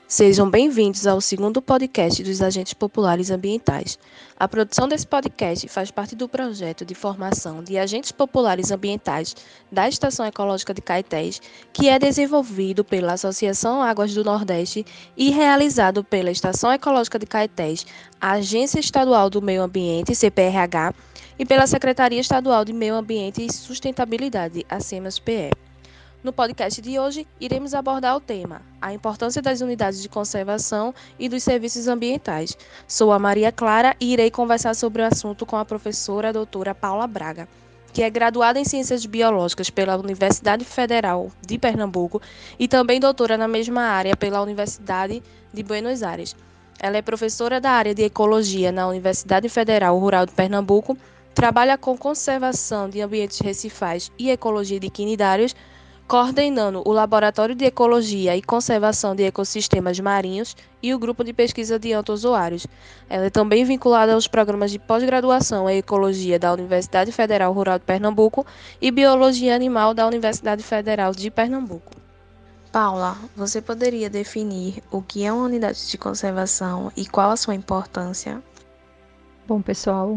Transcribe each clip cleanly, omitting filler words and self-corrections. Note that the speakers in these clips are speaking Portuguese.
Sejam bem-vindos ao segundo podcast dos Agentes Populares Ambientais. A produção desse podcast faz parte do projeto de formação de Agentes Populares Ambientais da Estação Ecológica de Caetés, que é desenvolvido pela Associação Águas do Nordeste e realizado pela Estação Ecológica de Caetés, a Agência Estadual do Meio Ambiente, CPRH, e pela Secretaria Estadual de Meio Ambiente e Sustentabilidade, a SEMAS-PE. No podcast de hoje, iremos abordar o tema: a importância das unidades de conservação e dos serviços ambientais. Sou a Maria Clara e irei conversar sobre o assunto com a professora doutora Paula Braga, que é graduada em Ciências Biológicas pela Universidade Federal de Pernambuco e também doutora na mesma área pela Universidade de Buenos Aires. Ela é professora da área de Ecologia na Universidade Federal Rural de Pernambuco, trabalha com conservação de ambientes recifais e ecologia de quinidários, coordenando o Laboratório de Ecologia e Conservação de Ecossistemas Marinhos e o Grupo de Pesquisa de Antozoários. Ela é também vinculada aos programas de pós-graduação em Ecologia da Universidade Federal Rural de Pernambuco e Biologia Animal da Universidade Federal de Pernambuco. Paula, você poderia definir o que é uma unidade de conservação e qual a sua importância? Bom, pessoal,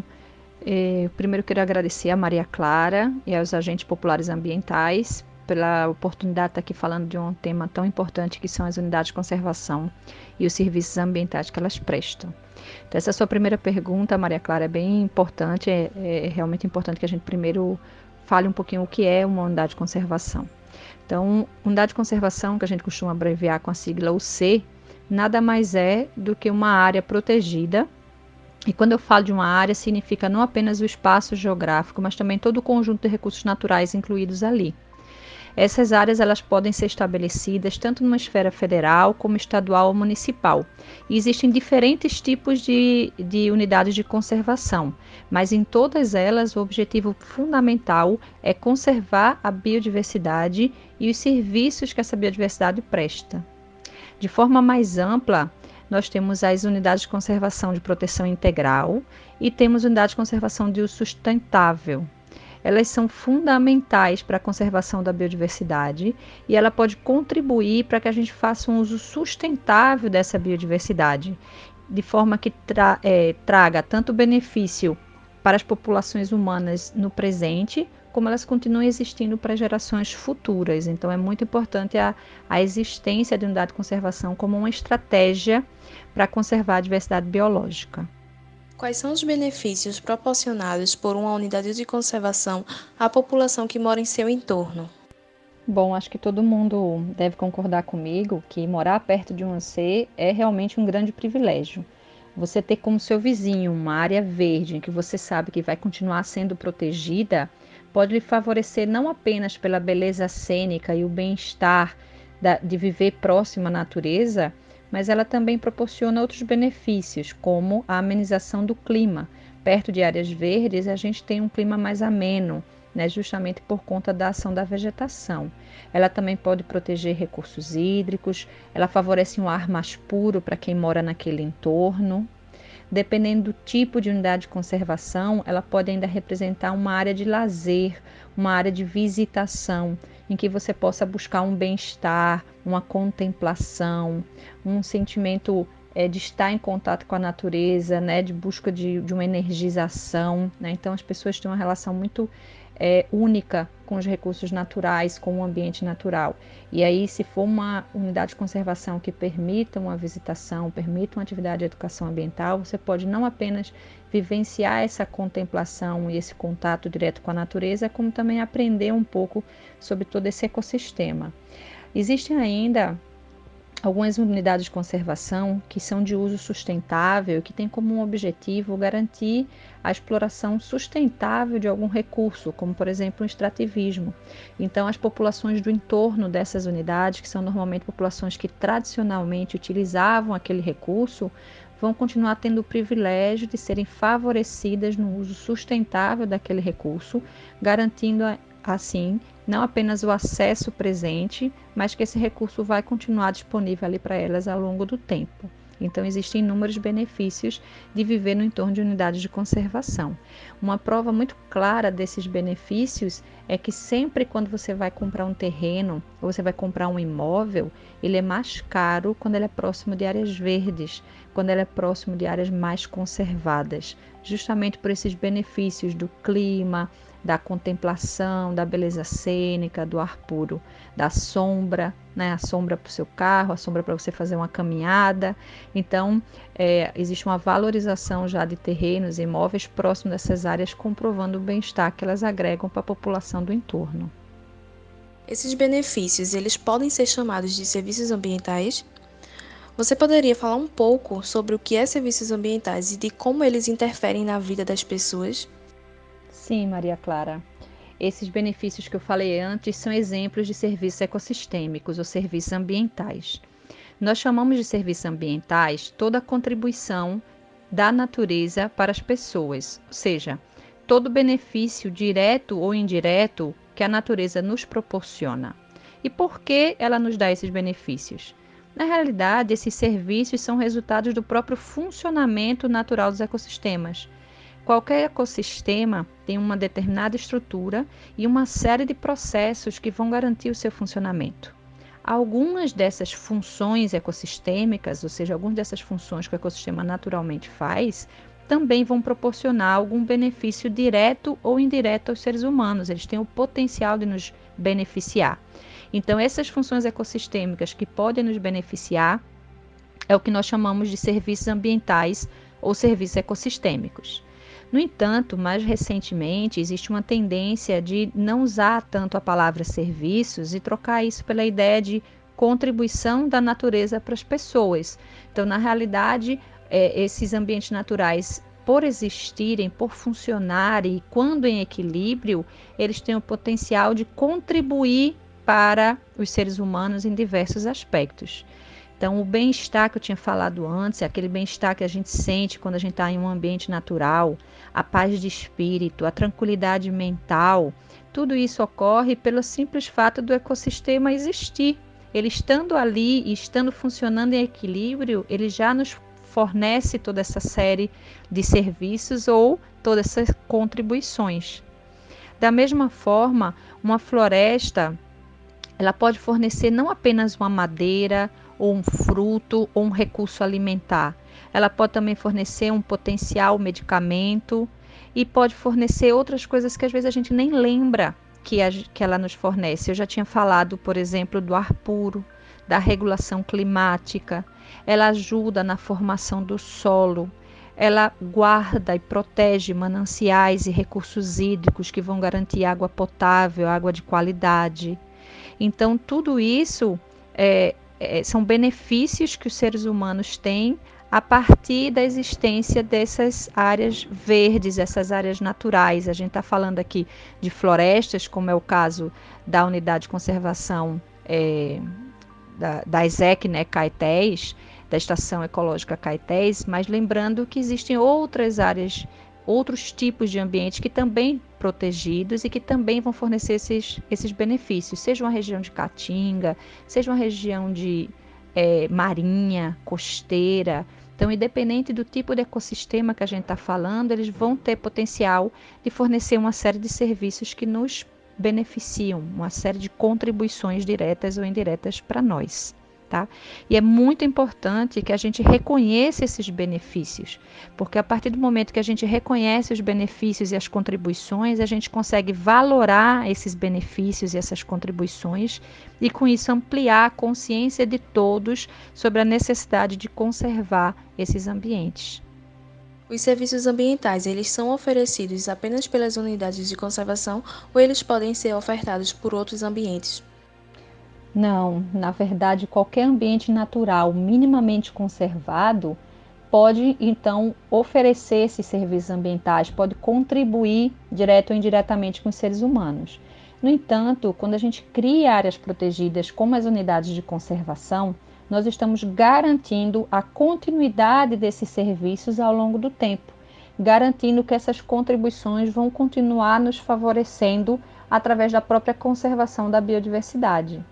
primeiro quero agradecer a Maria Clara e aos agentes populares ambientais pela oportunidade de estar aqui falando de um tema tão importante que são as unidades de conservação e os serviços ambientais que elas prestam. Então, essa sua primeira pergunta, Maria Clara, é bem importante, é realmente importante que a gente primeiro fale um pouquinho o que é uma unidade de conservação. Então, unidade de conservação, que a gente costuma abreviar com a sigla UC, nada mais é do que uma área protegida. E quando eu falo de uma área, significa não apenas o espaço geográfico, mas também todo o conjunto de recursos naturais incluídos ali. Essas áreas elas podem ser estabelecidas tanto numa esfera federal como estadual ou municipal. E existem diferentes tipos de unidades de conservação, mas em todas elas o objetivo fundamental é conservar a biodiversidade e os serviços que essa biodiversidade presta. De forma mais ampla, nós temos as unidades de conservação de proteção integral e temos unidades de conservação de uso sustentável. Elas são fundamentais para a conservação da biodiversidade e ela pode contribuir para que a gente faça um uso sustentável dessa biodiversidade, de forma que traga tanto benefício para as populações humanas no presente, como elas continuam existindo para gerações futuras. Então, é muito importante a existência de unidade de conservação como uma estratégia para conservar a diversidade biológica. Quais são os benefícios proporcionados por uma unidade de conservação à população que mora em seu entorno? Bom, acho que todo mundo deve concordar comigo que morar perto de um AC é realmente um grande privilégio. Você ter como seu vizinho uma área verde em que você sabe que vai continuar sendo protegida pode lhe favorecer não apenas pela beleza cênica e o bem-estar de viver próximo à natureza, mas ela também proporciona outros benefícios, como a amenização do clima. Perto de áreas verdes, a gente tem um clima mais ameno, né, justamente por conta da ação da vegetação. Ela também pode proteger recursos hídricos, ela favorece um ar mais puro para quem mora naquele entorno. Dependendo do tipo de unidade de conservação, ela pode ainda representar uma área de lazer, uma área de visitação, em que você possa buscar um bem-estar, uma contemplação, um sentimento de estar em contato com a natureza, né, de busca de uma energização. Né? Então, as pessoas têm uma relação muito única com os recursos naturais, com o ambiente natural. E aí, se for uma unidade de conservação que permita uma visitação, permita uma atividade de educação ambiental, você pode não apenas vivenciar essa contemplação e esse contato direto com a natureza, como também aprender um pouco sobre todo esse ecossistema. Existem ainda algumas unidades de conservação que são de uso sustentável, que têm como um objetivo garantir a exploração sustentável de algum recurso, como por exemplo o extrativismo. Então, as populações do entorno dessas unidades, que são normalmente populações que tradicionalmente utilizavam aquele recurso, vão continuar tendo o privilégio de serem favorecidas no uso sustentável daquele recurso, garantindo assim não apenas o acesso presente, mas que esse recurso vai continuar disponível ali para elas ao longo do tempo. Então, existem inúmeros benefícios de viver no entorno de unidades de conservação. Uma prova muito clara desses benefícios é que sempre quando você vai comprar um terreno ou você vai comprar um imóvel, ele é mais caro quando ele é próximo de áreas verdes, quando ele é próximo de áreas mais conservadas, justamente por esses benefícios do clima, da contemplação, da beleza cênica, do ar puro, da sombra, né? A sombra para o seu carro, a sombra para você fazer uma caminhada. Então, existe uma valorização já de terrenos e imóveis próximos dessas áreas, comprovando o bem-estar que elas agregam para a população do entorno. Esses benefícios, eles podem ser chamados de serviços ambientais? Você poderia falar um pouco sobre o que é serviços ambientais e de como eles interferem na vida das pessoas? Sim, Maria Clara. Esses benefícios que eu falei antes são exemplos de serviços ecossistêmicos ou serviços ambientais. Nós chamamos de serviços ambientais toda a contribuição da natureza para as pessoas, ou seja, todo benefício direto ou indireto que a natureza nos proporciona. E por que ela nos dá esses benefícios? Na realidade, esses serviços são resultados do próprio funcionamento natural dos ecossistemas. Qualquer ecossistema tem uma determinada estrutura e uma série de processos que vão garantir o seu funcionamento. Algumas dessas funções ecossistêmicas, ou seja, algumas dessas funções que o ecossistema naturalmente faz, também vão proporcionar algum benefício direto ou indireto aos seres humanos. Eles têm o potencial de nos beneficiar. Então, essas funções ecossistêmicas que podem nos beneficiar é o que nós chamamos de serviços ambientais ou serviços ecossistêmicos. No entanto, mais recentemente, existe uma tendência de não usar tanto a palavra serviços e trocar isso pela ideia de contribuição da natureza para as pessoas. Então, na realidade, esses ambientes naturais, por existirem, por funcionarem e quando em equilíbrio, eles têm o potencial de contribuir para os seres humanos em diversos aspectos. Então, o bem-estar que eu tinha falado antes, aquele bem-estar que a gente sente quando a gente está em um ambiente natural, a paz de espírito, a tranquilidade mental, tudo isso ocorre pelo simples fato do ecossistema existir. Ele estando ali e estando funcionando em equilíbrio, ele já nos fornece toda essa série de serviços ou todas essas contribuições. Da mesma forma, uma floresta ela pode fornecer não apenas uma madeira, ou um fruto, ou um recurso alimentar. Ela pode também fornecer um potencial medicamento e pode fornecer outras coisas que às vezes a gente nem lembra que ela nos fornece. Eu já tinha falado, por exemplo, do ar puro, da regulação climática. Ela ajuda na formação do solo. Ela guarda e protege mananciais e recursos hídricos que vão garantir água potável, água de qualidade. Então, tudo isso são benefícios que os seres humanos têm a partir da existência dessas áreas verdes, essas áreas naturais. A gente está falando aqui de florestas, como é o caso da unidade de conservação da ESEC, né, Caetés, da Estação Ecológica Caetés, mas lembrando que existem outras áreas, outros tipos de ambientes que também protegidos e que também vão fornecer esses benefícios, seja uma região de caatinga, seja uma região de marinha, costeira. Então, independente do tipo de ecossistema que a gente está falando, eles vão ter potencial de fornecer uma série de serviços que nos beneficiam, uma série de contribuições diretas ou indiretas para nós. Tá? E é muito importante que a gente reconheça esses benefícios, porque a partir do momento que a gente reconhece os benefícios e as contribuições, a gente consegue valorar esses benefícios e essas contribuições e com isso ampliar a consciência de todos sobre a necessidade de conservar esses ambientes. Os serviços ambientais, eles são oferecidos apenas pelas unidades de conservação ou eles podem ser ofertados por outros ambientes? Não, na verdade, qualquer ambiente natural minimamente conservado pode, então, oferecer esses serviços ambientais, pode contribuir direto ou indiretamente com os seres humanos. No entanto, quando a gente cria áreas protegidas como as unidades de conservação, nós estamos garantindo a continuidade desses serviços ao longo do tempo, garantindo que essas contribuições vão continuar nos favorecendo através da própria conservação da biodiversidade.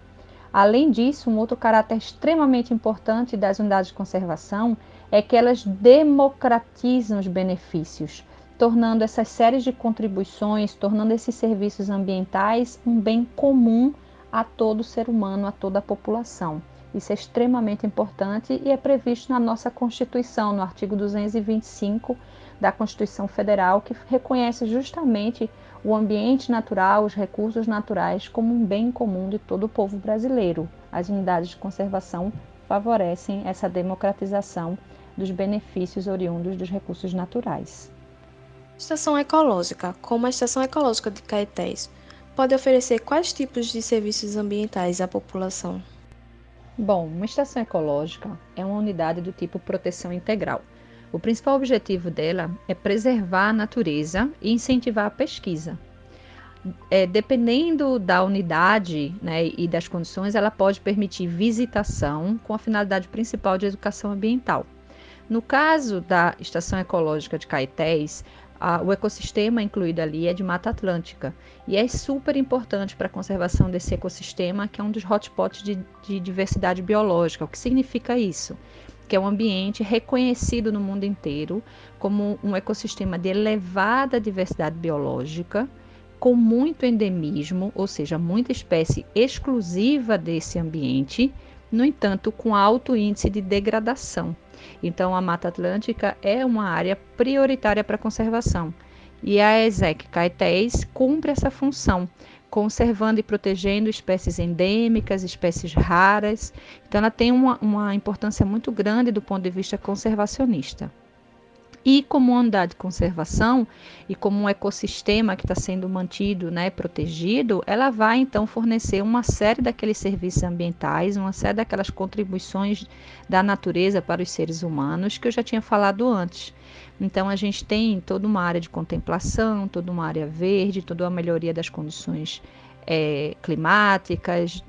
Além disso, um outro caráter extremamente importante das unidades de conservação é que elas democratizam os benefícios, tornando essas séries de contribuições, tornando esses serviços ambientais um bem comum a todo ser humano, a toda a população. Isso é extremamente importante e é previsto na nossa Constituição, no artigo 225 da Constituição Federal, que reconhece justamente o ambiente natural, os recursos naturais, como um bem comum de todo o povo brasileiro. As unidades de conservação favorecem essa democratização dos benefícios oriundos dos recursos naturais. Estação ecológica, como a Estação Ecológica de Caetés, pode oferecer quais tipos de serviços ambientais à população? Bom, uma estação ecológica é uma unidade do tipo proteção integral. O principal objetivo dela é preservar a natureza e incentivar a pesquisa. Dependendo da unidade, né, e das condições, ela pode permitir visitação com a finalidade principal de educação ambiental. No caso da Estação Ecológica de Caetés, o ecossistema incluído ali é de Mata Atlântica e é super importante para a conservação desse ecossistema, que é um dos hotspots de diversidade biológica. O que significa isso? Que é um ambiente reconhecido no mundo inteiro como um ecossistema de elevada diversidade biológica, com muito endemismo, ou seja, muita espécie exclusiva desse ambiente, no entanto, com alto índice de degradação. Então, a Mata Atlântica é uma área prioritária para a conservação. E a ESEC Caetés cumpre essa função, conservando e protegendo espécies endêmicas, espécies raras. Então, ela tem uma importância muito grande do ponto de vista conservacionista. E como unidade de conservação e como um ecossistema que está sendo mantido, né, protegido, ela vai então fornecer uma série daqueles serviços ambientais, uma série daquelas contribuições da natureza para os seres humanos que eu já tinha falado antes. Então a gente tem toda uma área de contemplação, toda uma área verde, toda a melhoria das condições climáticas,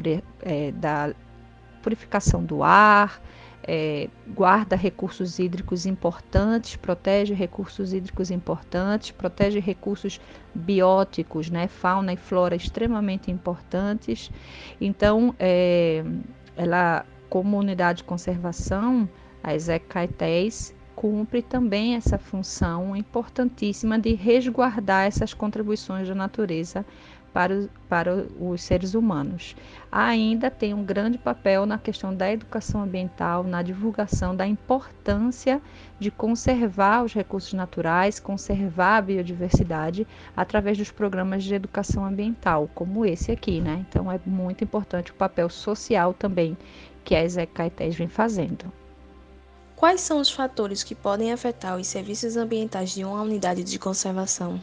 da purificação do ar, guarda recursos hídricos importantes, protege recursos hídricos importantes, protege recursos bióticos, né, fauna e flora extremamente importantes. Então, ela, como unidade de conservação, a ESEC Caetés cumpre também essa função importantíssima de resguardar essas contribuições da natureza para os seres humanos. Ainda tem um grande papel na questão da educação ambiental, na divulgação da importância de conservar os recursos naturais, conservar a biodiversidade através dos programas de educação ambiental, como esse aqui, né? Então é muito importante o papel social também que a ESEC Caetés vem fazendo. Quais são os fatores que podem afetar os serviços ambientais de uma unidade de conservação?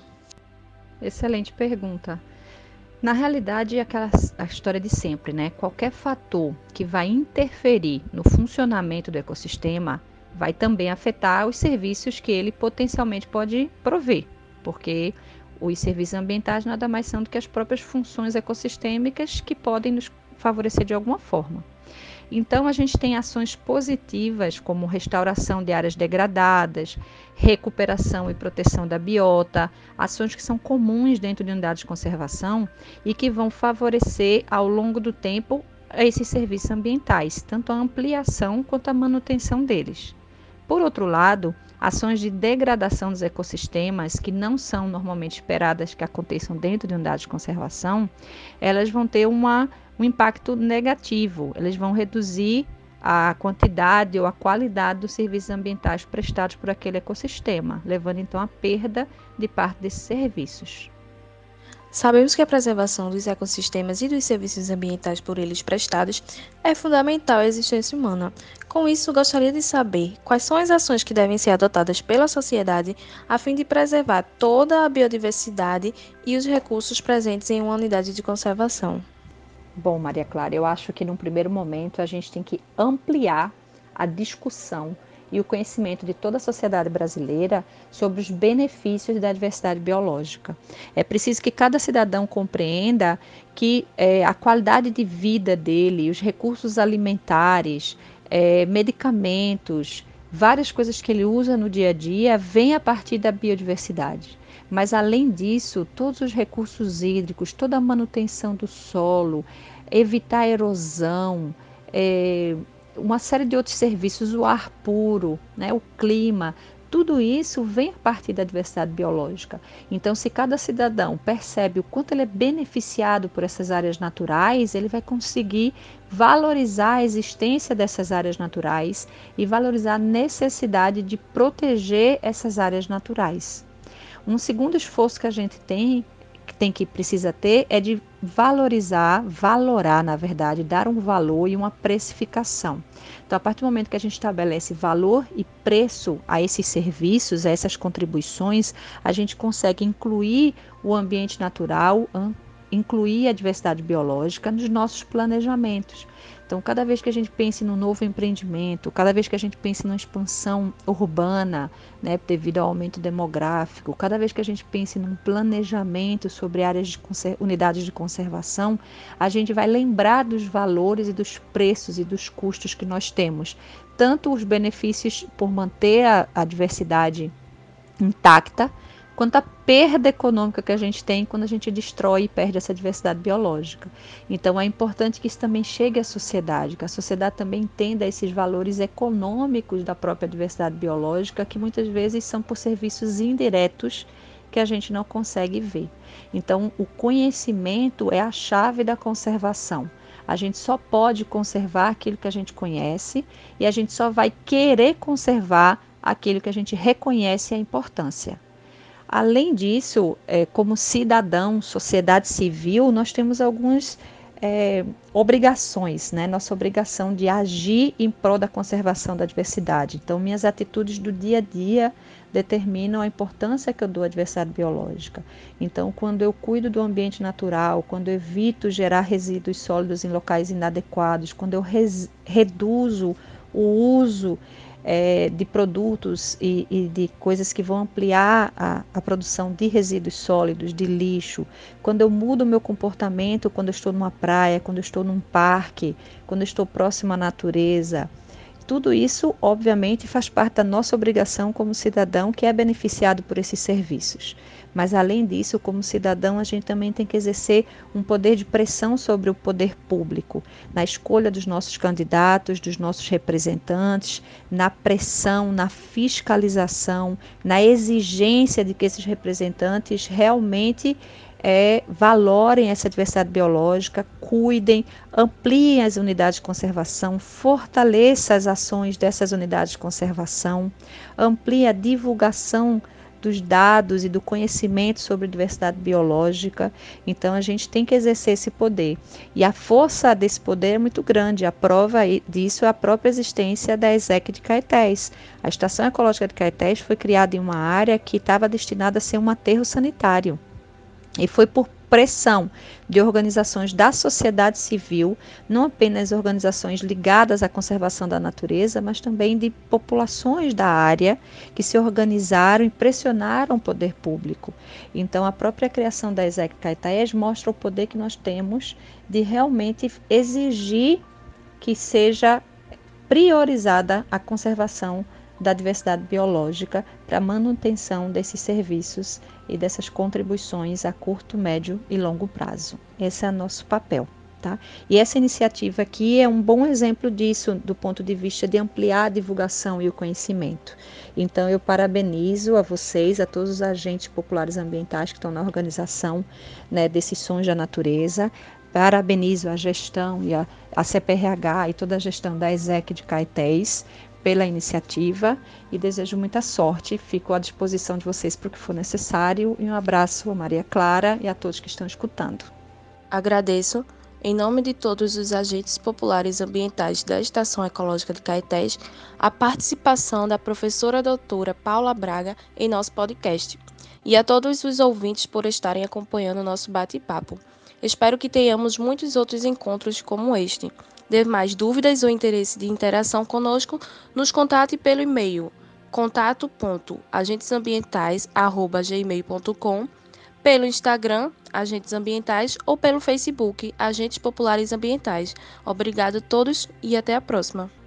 Excelente pergunta. Na realidade, é a história de sempre, né? Qualquer fator que vai interferir no funcionamento do ecossistema vai também afetar os serviços que ele potencialmente pode prover, porque os serviços ambientais nada mais são do que as próprias funções ecossistêmicas que podem nos favorecer de alguma forma. Então, a gente tem ações positivas, como restauração de áreas degradadas, recuperação e proteção da biota, ações que são comuns dentro de unidades de conservação e que vão favorecer ao longo do tempo esses serviços ambientais, tanto a ampliação quanto a manutenção deles. Por outro lado, ações de degradação dos ecossistemas, que não são normalmente esperadas que aconteçam dentro de unidades de conservação, elas vão ter um impacto negativo, eles vão reduzir a quantidade ou a qualidade dos serviços ambientais prestados por aquele ecossistema, levando então à perda de parte desses serviços. Sabemos que a preservação dos ecossistemas e dos serviços ambientais por eles prestados é fundamental à existência humana. Com isso, gostaria de saber quais são as ações que devem ser adotadas pela sociedade a fim de preservar toda a biodiversidade e os recursos presentes em uma unidade de conservação. Bom, Maria Clara, eu acho que num primeiro momento a gente tem que ampliar a discussão e o conhecimento de toda a sociedade brasileira sobre os benefícios da diversidade biológica. É preciso que cada cidadão compreenda que a qualidade de vida dele, os recursos alimentares, medicamentos, várias coisas que ele usa no dia a dia, vêm a partir da biodiversidade. Mas, além disso, todos os recursos hídricos, toda a manutenção do solo, evitar erosão, uma série de outros serviços, o ar puro, né, o clima, tudo isso vem a partir da diversidade biológica. Então, se cada cidadão percebe o quanto ele é beneficiado por essas áreas naturais, ele vai conseguir valorizar a existência dessas áreas naturais e valorizar a necessidade de proteger essas áreas naturais. Um segundo esforço que a gente que precisa ter é de valorar, na verdade, dar um valor e uma precificação. Então, a partir do momento que a gente estabelece valor e preço a esses serviços, a essas contribuições, a gente consegue incluir o ambiente natural, incluir a diversidade biológica nos nossos planejamentos. Então, cada vez que a gente pense num novo empreendimento, cada vez que a gente pense numa expansão urbana, né, devido ao aumento demográfico, cada vez que a gente pense num planejamento sobre áreas de unidades de conservação, a gente vai lembrar dos valores e dos preços e dos custos que nós temos. Tanto os benefícios por manter a diversidade intacta, quanto a perda econômica que a gente tem quando a gente destrói e perde essa diversidade biológica. Então é importante que isso também chegue à sociedade, que a sociedade também entenda esses valores econômicos da própria diversidade biológica, que muitas vezes são por serviços indiretos que a gente não consegue ver. Então o conhecimento é a chave da conservação. A gente só pode conservar aquilo que a gente conhece e a gente só vai querer conservar aquilo que a gente reconhece a importância. Além disso, como cidadão, sociedade civil, nós temos algumas obrigações, né? Nossa obrigação de agir em prol da conservação da diversidade. Então, minhas atitudes do dia a dia determinam a importância que eu dou à diversidade biológica. Então, quando eu cuido do ambiente natural, quando eu evito gerar resíduos sólidos em locais inadequados, quando eu reduzo o uso de produtos e de coisas que vão ampliar a produção de resíduos sólidos, de lixo, quando eu mudo o meu comportamento, quando eu estou numa praia, quando eu estou num parque, quando eu estou próximo à natureza, tudo isso, obviamente, faz parte da nossa obrigação como cidadão que é beneficiado por esses serviços. Mas, além disso, como cidadão, a gente também tem que exercer um poder de pressão sobre o poder público, na escolha dos nossos candidatos, dos nossos representantes, na pressão, na fiscalização, na exigência de que esses representantes realmente valorem essa diversidade biológica, cuidem, ampliem as unidades de conservação, fortaleça as ações dessas unidades de conservação, amplie a divulgação dos dados e do conhecimento sobre diversidade biológica. Então, a gente tem que exercer esse poder. E a força desse poder é muito grande. A prova disso é a própria existência da ESEC de Caetés. A Estação Ecológica de Caetés foi criada em uma área que estava destinada a ser um aterro sanitário. E foi por pressão de organizações da sociedade civil, não apenas organizações ligadas à conservação da natureza, mas também de populações da área que se organizaram e pressionaram o poder público. Então, a própria criação da ESEC Caetés mostra o poder que nós temos de realmente exigir que seja priorizada a conservação da diversidade biológica para a manutenção desses serviços e dessas contribuições a curto, médio e longo prazo. Esse é o nosso papel. Tá? E essa iniciativa aqui é um bom exemplo disso, do ponto de vista de ampliar a divulgação e o conhecimento. Então, eu parabenizo a vocês, a todos os agentes populares ambientais que estão na organização, né, desses sons da natureza. Parabenizo a gestão e a CPRH e toda a gestão da ESEC de Caetés pela iniciativa e desejo muita sorte. Fico à disposição de vocês para o que for necessário. E um abraço a Maria Clara e a todos que estão escutando. Agradeço, em nome de todos os agentes populares ambientais da Estação Ecológica de Caetés, a participação da professora doutora Paula Braga em nosso podcast. E a todos os ouvintes por estarem acompanhando o nosso bate-papo. Espero que tenhamos muitos outros encontros como este. De mais dúvidas ou interesse de interação conosco, nos contate pelo e-mail contato.agentesambientais@gmail.com, pelo Instagram, Agentes Ambientais, ou pelo Facebook, Agentes Populares Ambientais. Obrigado a todos e até a próxima.